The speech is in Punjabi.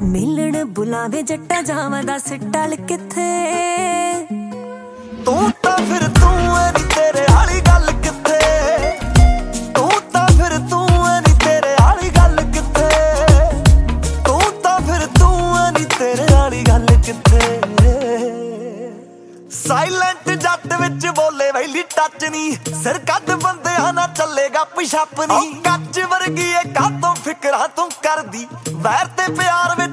ਮਿਲਣ ਬੁਲਾਵੇ ਜੱਟਾ ਜਾਵਾਂ ਦਾ ਸਿੱਟਲ ਕਿੱਥੇ ਤੂੰ ਤਾਂ ਫਿਰ ਤੂੰ ਐ ਨੀ ਤੇਰੇ ਵਾਲੀ ਗੱਲ ਕਿੱਥੇ ਤੂੰ ਤਾਂ ਫਿਰ ਤੂੰ ਐ ਨੀ ਤੇਰੇ ਵਾਲੀ ਗੱਲ ਕਿੱਥੇ ਤੂੰ ਤਾਂ ਫਿਰ ਤੂੰ ਐ ਨੀ ਤੇਰੇ ਵਾਲੀ ਗੱਲ ਕਿੱਥੇ ਸਾਇਲੈਂਟ ਜੱਟ ਵਿੱਚ ਬੋਲੇ ਵੈਲੀ ਟੱਚ ਨੀ ਸਿਰ ਕੱਢ ਬੰਦਿਆਂ ਨਾ ਚੱਲੇਗਾ ਪਿਛਾਪ ਨੀ ਕੱਚ ਵਰਗੀ ਏ ਕਾਤੋਂ ਫਿਕਰਾਂ ਤੂੰ ਕਰਦੀ ਵੈਰ ਤੇ ਪਿਆਰ ਵਿੱਚ